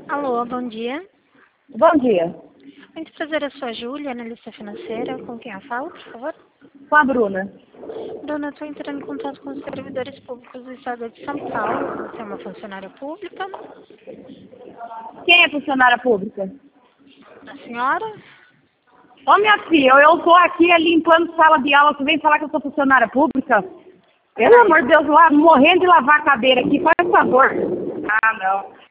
Alô, bom dia. Bom dia. Muito prazer, eu sou a Júlia, analista financeira. Com quem eu falo, por favor? Com a Bruna. Dona, eu estou entrando em contato com os servidores públicos do estado de São Paulo. Você é uma funcionária pública? Quem é funcionária pública? A senhora? Ô, minha filha, eu tô aqui limpando sala de aula, você vem falar que eu sou funcionária pública? Pelo amor de Deus, lá, morrendo de lavar a cadeira aqui, faz favor. Ah, não.